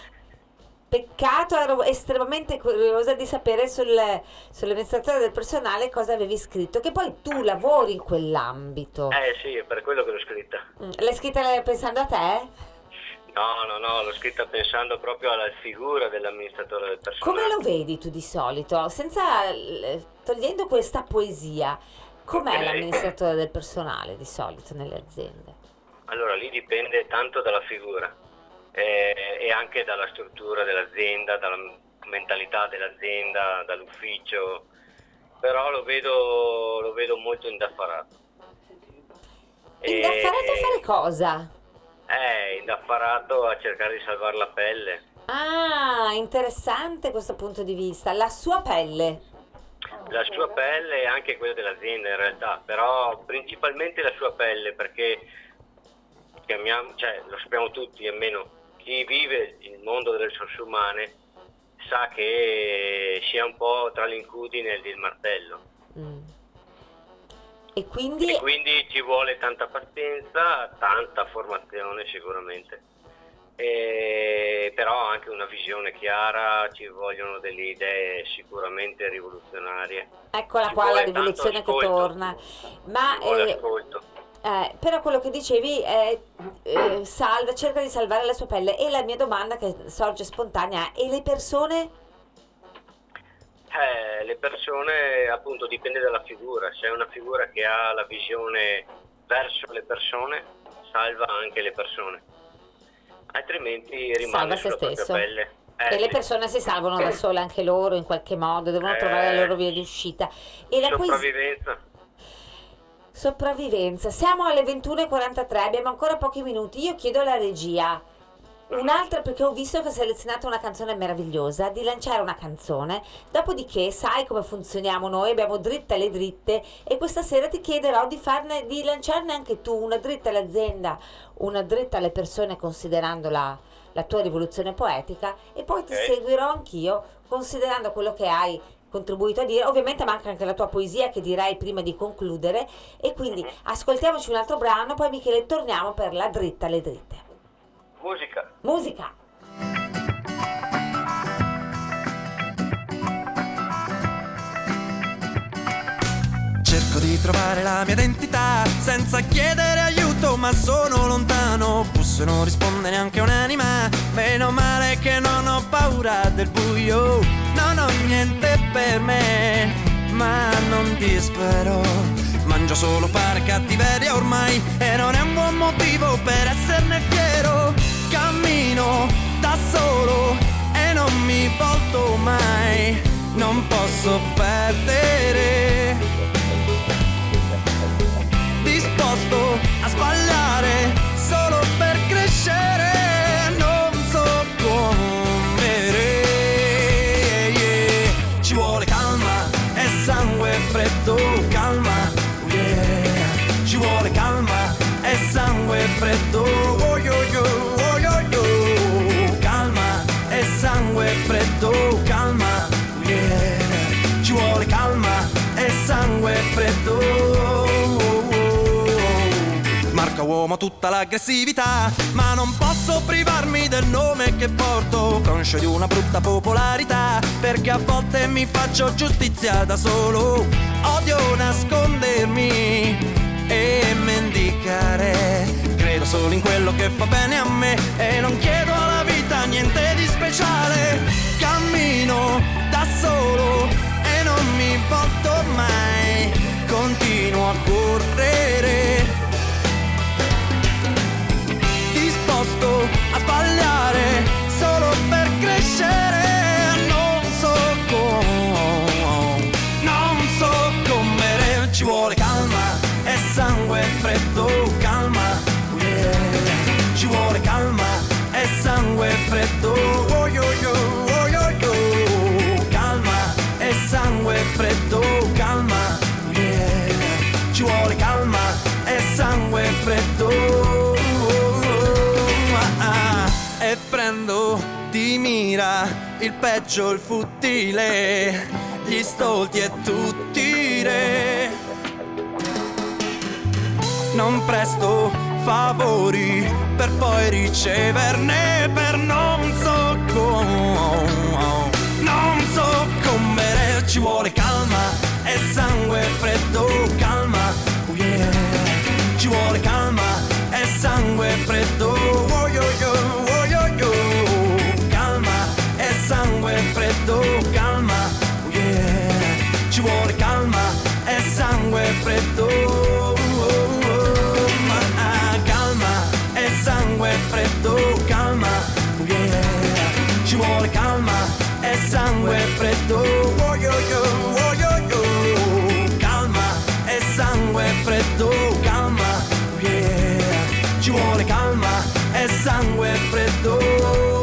Peccato, ero estremamente curiosa di sapere sul, sull'amministratore del personale cosa avevi scritto, che poi tu lavori in quell'ambito. Eh sì, è per quello che l'ho scritta. Mm, L'hai scritta pensando a te? No, no, no, l'ho scritta pensando proprio alla figura dell'amministratore del personale. Come lo vedi tu di solito? Senza, eh, togliendo questa poesia, com'è Ok. l'amministratore del personale di solito nelle aziende? Allora, lì dipende tanto dalla figura eh, e anche dalla struttura dell'azienda, dalla mentalità dell'azienda, dall'ufficio, però lo vedo, lo vedo molto indaffarato. Indaffarato a fare cosa? Eh, indaffarato a cercare di salvare la pelle. Ah, interessante questo punto di vista. La sua pelle. La sua pelle e anche quella dell'azienda in realtà, però principalmente la sua pelle, perché chiamiamo, cioè, lo sappiamo tutti, almeno chi vive il mondo delle risorse umane sa che sia un po' tra l'incudine e il martello. Mm. E quindi... E quindi ci vuole tanta pazienza, tanta formazione sicuramente, e però anche una visione chiara, ci vogliono delle idee sicuramente rivoluzionarie. Eccola Ci qua la vuole rivoluzione tanto che ascolto. torna. Ma Ci vuole eh, ascolto. eh, però quello che dicevi è eh, salva, cerca di salvare la sua pelle. E la mia domanda che sorge spontanea è: e le persone? Eh, le persone, appunto, dipende dalla figura. Se è una figura che ha la visione verso le persone, salva anche le persone, altrimenti rimane Salva se sulla propria stesso. pelle. Eh, E le sì. persone si salvano da sole anche loro in qualche modo, devono Eh, trovare la loro via di uscita. E la poesia... Sopravvivenza. Sopravvivenza. Siamo alle ventuno e quarantatré, abbiamo ancora pochi minuti. Io chiedo alla regia, Un'altra, perché ho visto che hai selezionato una canzone meravigliosa, di lanciare una canzone, dopodiché sai come funzioniamo noi, abbiamo dritta le dritte e questa sera ti chiederò di farne, di lanciarne anche tu una dritta all'azienda, una dritta alle persone considerando la, la tua rivoluzione poetica e poi ti Ok. seguirò anch'io considerando quello che hai contribuito a dire. Ovviamente manca anche la tua poesia che direi prima di concludere e quindi ascoltiamoci un altro brano, poi Michele torniamo per la dritta alle dritte. Musica. Musica. Cerco di trovare la mia identità senza chiedere aiuto, ma sono lontano. Busso e non risponde neanche un'anima. Meno male che non ho paura del buio. Non ho niente per me, ma non dispero. Mangio solo fare cattiveria ormai e non è un buon motivo per esserne fiero. Cammino da solo e non mi volto mai. Non posso perdere. Disposto a sbagliare solo per crescere. Non so come. Yeah. Ci vuole calma e sangue freddo. Calma, oh yeah. Ci vuole calma e sangue freddo. Oh yo yo, oh yo yo. Calma e sangue freddo. Calma, oh yeah. Ci vuole calma e sangue freddo. Marca uomo tutta l'aggressività, ma non posso privarmi del nome che porto, conscio di una brutta popolarità, perché a volte mi faccio giustizia da solo. Odio nascondermi e mendicare, credo solo in quello che fa bene a me e non chiedo alla vita niente di speciale. Cammino da solo e non mi volto mai, continuo a correre. Disposto a sbagliare solo per crescere. Non so come, non so come. Ci vuole calma e sangue freddo. Calma, oh yeah. Ci vuole calma e sangue freddo. Oh yo yo, oh yo yo. Calma e sangue freddo. Calma, oh yeah. Ci vuole calma e sangue freddo. E prendo di mira il peggio, il futile, gli stolti e tutti re. Non presto favori per poi riceverne per non so come. Non so come. Ci vuole calma e sangue freddo. Calma, oh yeah. Ci vuole calma e sangue freddo. Oh yo yo, oh yo yo. Calma e sangue freddo. Calma, oh yeah. Ci vuole calma e sangue freddo. Oh, oh, ma, calma e sangue freddo. Calma, oh yeah. Ci vuole calma e sangue freddo. Oh yo yo, oh yo yo. Calma e sangue freddo. Calma, oh yeah. Ci vuole calma e sangue freddo.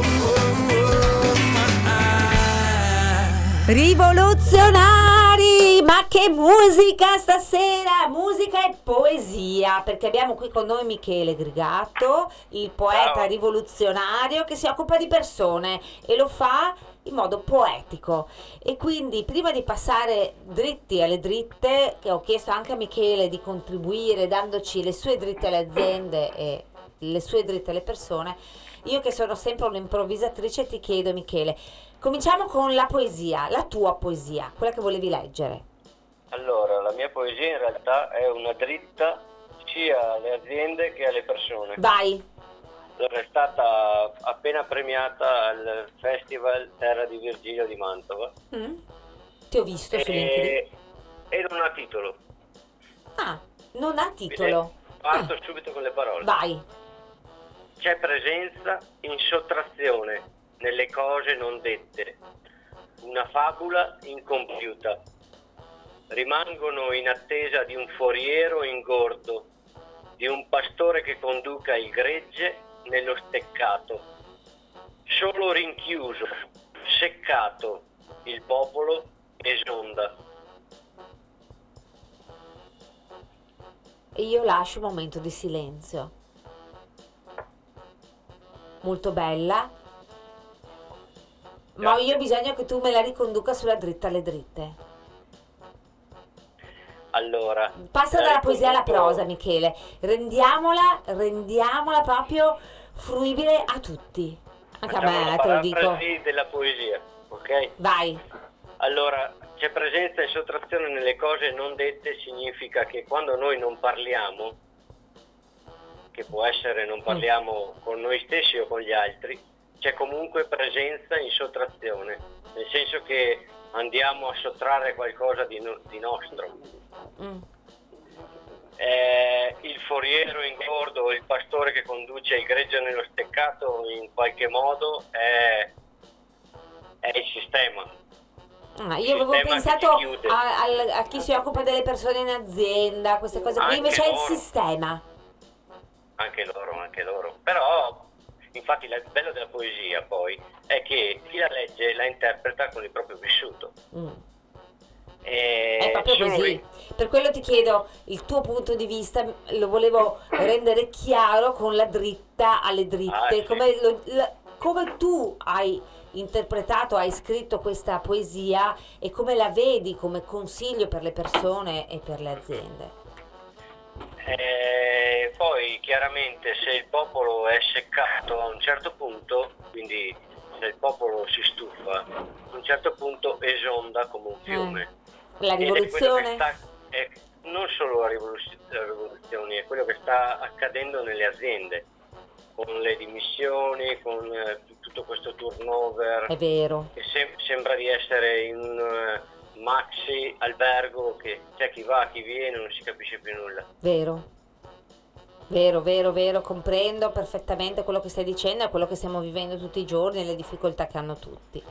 Rivoluzionari, ma che musica stasera, musica e poesia, perché abbiamo qui con noi Michele Grigatto, il poeta Ciao. rivoluzionario che si occupa di persone e lo fa in modo poetico. E quindi prima di passare dritti alle dritte, che ho chiesto anche a Michele di contribuire dandoci le sue dritte alle aziende e le sue dritte alle persone, io che sono sempre un'improvvisatrice ti chiedo, Michele, cominciamo con la poesia, la tua poesia, quella che volevi leggere. Allora, la mia poesia in realtà è una dritta sia alle aziende che alle persone. Vai. Allora, è stata appena premiata al Festival Terra di Virgilio di Mantova Mm. Ti ho visto su LinkedIn. e, e non ha titolo. Ah, non ha titolo. Parto Ah, subito con le parole. vai. C'è presenza in sottrazione nelle cose non dette, una fabula incompiuta. Rimangono in attesa di un foriero ingordo, di un pastore che conduca il gregge nello steccato, solo rinchiuso, seccato, il popolo esonda. E io lascio un momento di silenzio. Molto bella. Ma io ho bisogno che tu me la riconduca sulla dritta alle dritte. Allora, Passa la dalla poesia alla riconduco- prosa, Michele. Rendiamola, rendiamola proprio fruibile a tutti. Anche a Facciamo me, una te lo dico. parafrasi della poesia, ok? Vai. Allora, c'è presenza e sottrazione nelle cose non dette, significa che quando noi non parliamo, che può essere non parliamo con noi stessi o con gli altri, c'è comunque presenza in sottrazione, nel senso che andiamo a sottrarre qualcosa di, no- di nostro. Mm. Eh, il foriero ingordo o il pastore che conduce il gregge nello steccato in qualche modo è, è il sistema. Ah, Il io avevo sistema che pensato ci chiude. a, al- a chi si occupa delle persone in azienda, queste cose qui, Anche invece è il loro. sistema. Anche loro, anche loro. Però, infatti, il bello della poesia poi è che chi la legge la interpreta con il proprio vissuto. Mm. E È proprio solo così. lì. Per quello ti chiedo il tuo punto di vista, lo volevo rendere chiaro con la dritta alle dritte, Ah, sì. come, lo- la- come tu hai interpretato, hai scritto questa poesia e come la vedi come consiglio per le persone e per le aziende. E poi, chiaramente, se il popolo è seccato a un certo punto, quindi se il popolo si stufa, a un certo punto esonda come un fiume. La Ed è quello che rivoluzione? sta- è non solo la rivoluzio- la rivoluzione, è quello che sta accadendo nelle aziende, con le dimissioni, con eh, tutto questo turnover, È vero. che sem- sembra di essere in un eh, maxi albergo, che c'è chi va, chi viene, non si capisce più nulla. Vero, vero, vero, vero, comprendo perfettamente quello che stai dicendo e quello che stiamo vivendo tutti i giorni e le difficoltà che hanno tutti.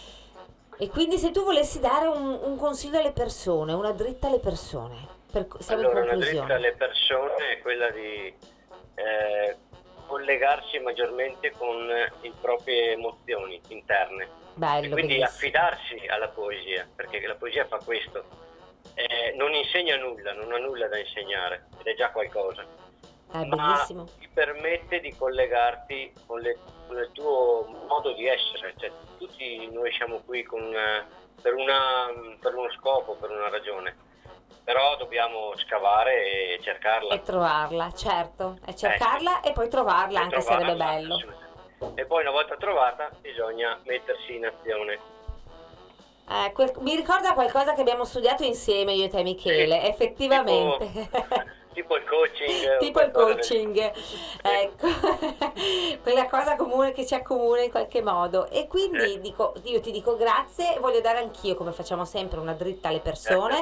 E quindi se tu volessi dare un, un consiglio alle persone, una dritta alle persone, per, siamo Allora, in una dritta conclusione. alle persone è quella di eh, collegarsi maggiormente con eh, le proprie emozioni interne. E Bello, quindi bellissimo. affidarsi alla poesia, perché la poesia fa questo. Eh, non insegna nulla, non ha nulla da insegnare, ed è già qualcosa. È Ma bellissimo. ti permette di collegarti con, le- con il tuo modo di essere. Cioè, tutti noi siamo qui con, eh, per, una, per uno scopo, per una ragione. Però dobbiamo scavare e cercarla. E trovarla, certo, e cercarla e poi trovarla, E anche trovarla, sarebbe bello. assolutamente. E poi una volta trovata bisogna mettersi in azione. Eh, que- mi ricorda qualcosa che abbiamo studiato insieme io e te, Michele, Sì, effettivamente. Tipo il coaching. o Tipo il qualcosa del- coaching, ecco, quella cosa comune che ci accomuna in qualche modo. E quindi Eh. dico, io ti dico grazie e voglio dare anch'io, come facciamo sempre, una dritta alle persone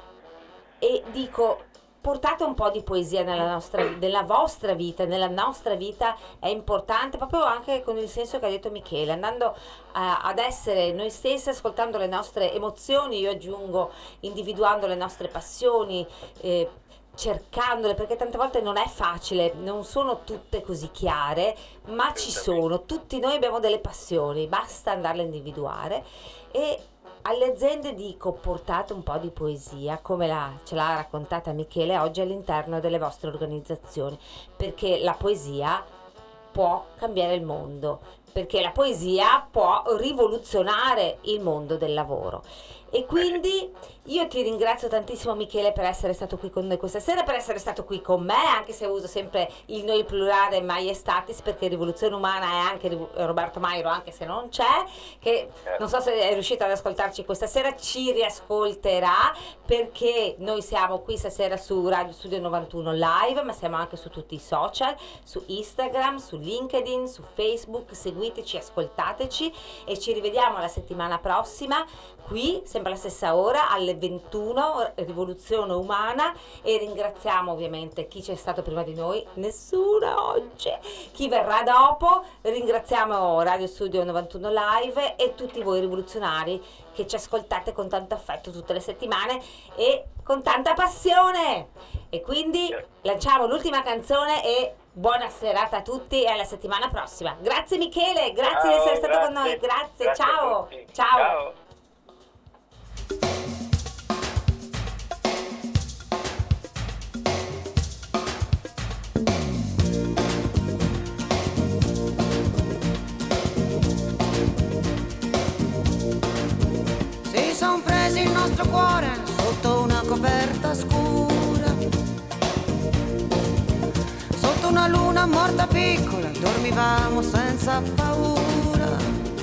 e dico portate un po' di poesia nella nostra, nella vostra vita, nella nostra vita è importante, proprio anche con il senso che ha detto Michele, andando a- ad essere noi stessi, ascoltando le nostre emozioni, io aggiungo individuando le nostre passioni, eh, cercandole, perché tante volte non è facile, non sono tutte così chiare, ma ci sono, tutti noi abbiamo delle passioni, basta andarle a individuare. E alle aziende dico portate un po' di poesia, come la, ce l'ha raccontata Michele oggi all'interno delle vostre organizzazioni, perché la poesia può cambiare il mondo, perché la poesia può rivoluzionare il mondo del lavoro. E quindi io ti ringrazio tantissimo, Michele, per essere stato qui con noi questa sera, per essere stato qui con me, anche se uso sempre il noi plurale maiestatis, perché Rivoluzione Umana è anche Rivo- Roberto Mairo, anche se non c'è, che non so se è riuscito ad ascoltarci questa sera, ci riascolterà, perché noi siamo qui stasera su Radio Studio novantuno Live, ma siamo anche su tutti i social, su Instagram, su LinkedIn, su Facebook, seguiteci, ascoltateci e ci rivediamo la settimana prossima qui, sempre alla stessa ora, alle ventuno, Rivoluzione Umana, e ringraziamo ovviamente chi c'è stato prima di noi, nessuno oggi, chi verrà dopo, ringraziamo Radio Studio novantuno Live e tutti voi rivoluzionari che ci ascoltate con tanto affetto tutte le settimane e con tanta passione. E quindi lanciamo l'ultima canzone e Buona serata a tutti e alla settimana prossima. Grazie Michele, grazie Ciao, di essere stato grazie. con noi. Grazie, Grazie a ciao. tutti. Ciao. Ciao. Si son presi il nostro cuore sotto una coperta scura, sotto una luna morta piccola, dormivamo senza paura.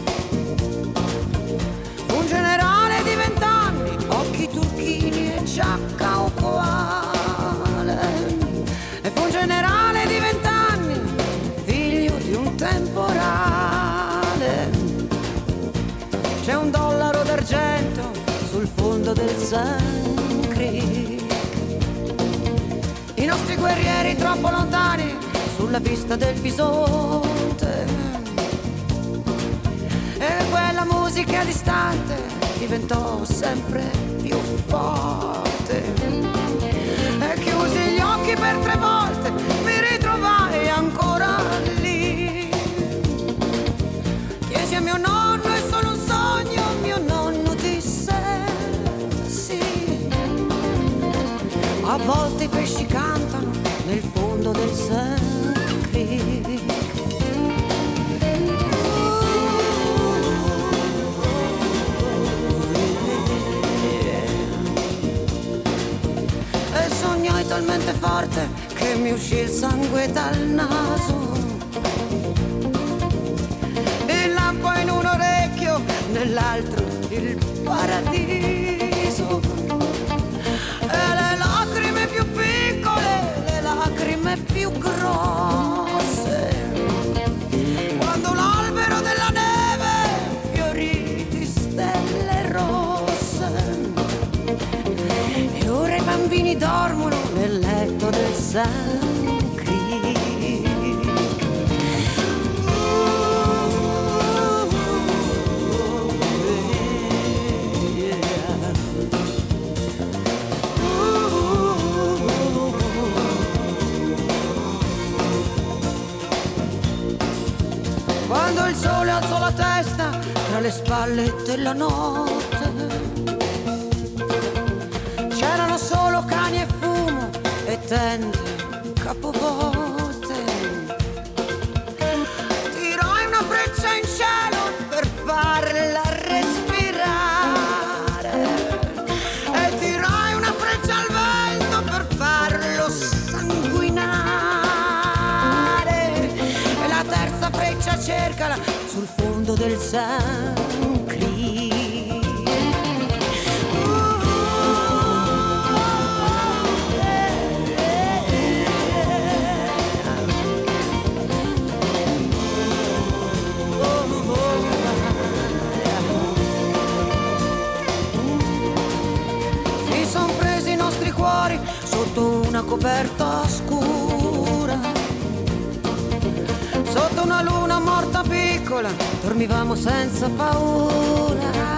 Un generale di vent'anni, occhi turchini e giacca uguale. E fu un generale di vent'anni, figlio di un temporale. C'è un dollaro d'argento sul fondo del Sand Creek. I nostri guerrieri troppo lontani sulla pista del Bisonte. E quella musica distante diventò sempre più forte. E chiusi gli occhi per tre volte, mi ritrovai ancora lì. Chiesi a mio nonno, è solo un sogno, mio nonno disse sì. A volte i pesci cantano nel fondo del Sand Creek. E sognai talmente forte che mi uscì il sangue dal naso. Il lampo in un orecchio, nell'altro il paradiso. E le lacrime più piccole, le lacrime più grosse. Quando l'albero della neve fiorì di stelle rosse. E ora i bambini dormono nel letto del Sand Creek. Quando il sole alzò la testa tra le spalle della notte, c'erano solo cani e fumo e tende capovolte. Tirai una freccia in cielo per farla respirare e tirai una freccia al vento per farlo sanguinare. E la terza freccia cercala sul fondo del Sand Creek. Si son presi i nostri cuori sotto una coperta scura, sotto una luna morta piccola, dormivamo senza paura.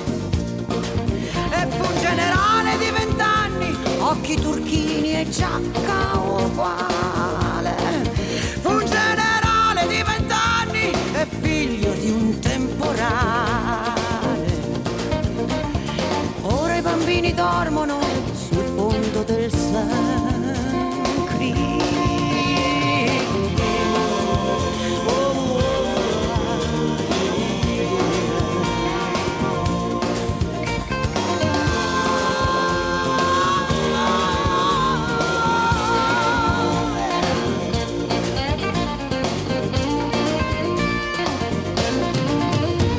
E fu un generale di vent'anni, occhi turchini e giacca uguale. Fu un generale di vent'anni e figlio di un temporale. Ora i bambini dormono sul fondo del Sand